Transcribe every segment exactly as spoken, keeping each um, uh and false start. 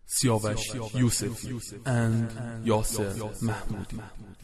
سیاوش یوسفی and یاسر محمودی.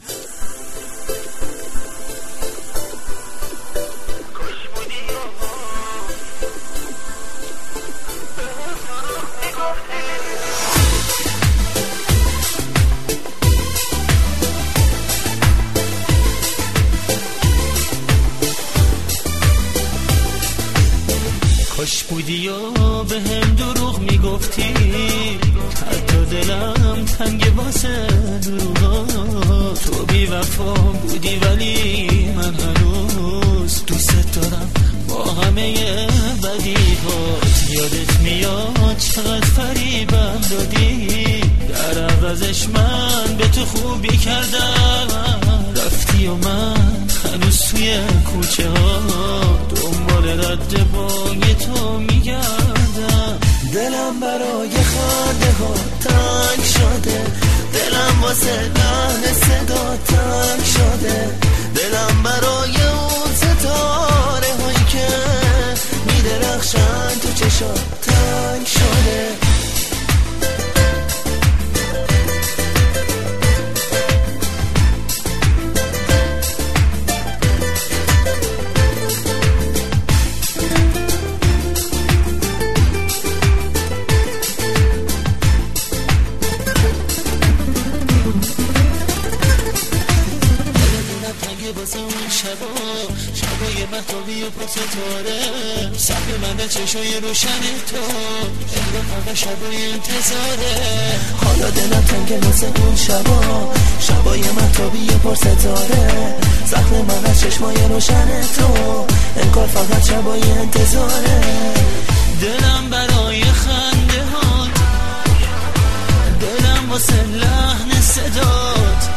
کاش بودی و به هم دروغ میگفتی، حتی دلم تنگ واسه دروغا. تو بی وفا بودی ولی من هنوز دوست دارم با همه بدیهات. یادت میاد چقدر فریبم دادی، در عوضش من به تو خوبی کردم. رفتی و من هنوز توی کوچه ها دنبال رد پای تو میگردم. دلم برای خنده ها تنگ شده، دلم واسه لحن صدا تنگ شده، دلم برای اون ستاره هایی که میدرخشن تو چشا تنگ شده. شبای مهتابی و پر ستاره، سبب من چشای روشن تو، انگار فقط شبای انتظاره. حالا دلم تنگ واسه اون شبا، شبای مهتابی و پر ستاره، زخم من از چشمای روشن تو، انگار فقط شبای انتظاره. دلم برای خنده هات، دلم واسه لحن صدات.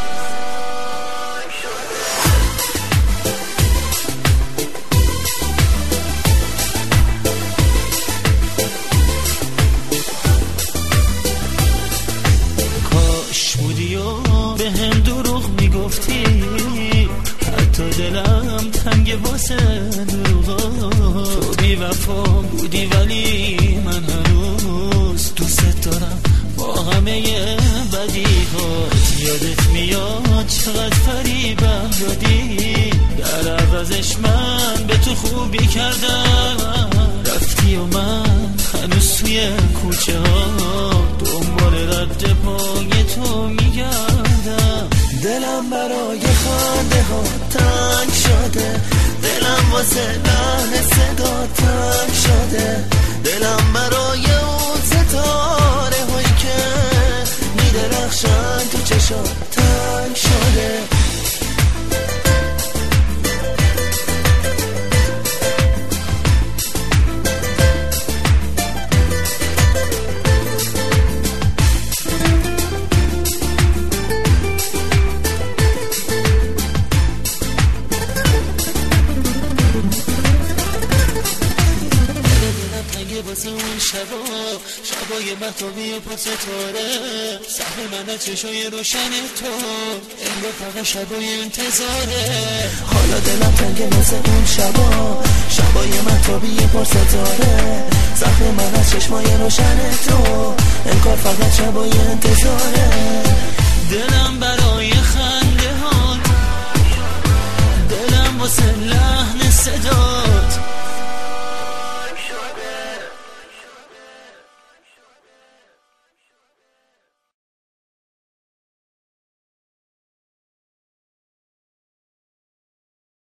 به هم دروغ میگفتی، حتی دلم تنگ واسه دروغا. تو بی وفا بودی ولی من هنوز دوست دارم با همه بدیهات. یادت میاد چقدر فریبم دادی، در عوضش من به تو خوبی کردم. رفتی و من هنوز توی کوچه ها دنبال رد پای تو میگردم. دلم برای خنده ها تنگ شده، دلم واسه لحن صدا تنگ شده، دلم برای اون ستاره هایی که میدرخشن تو چشا تنگ شده. واسه اون شبا، شبای مهتابی و پر ستاره، سهم من از چشای روشن تو، انگار فقط شبای انتظاره. حالا دلم تنگ واسه اون شبا، شبای مهتابی پر ستاره، زخم من از چشمای روشن تو، انگار فقط شبای انتظاره. دلم برای خنده هات، دلم واسه لحن صدا.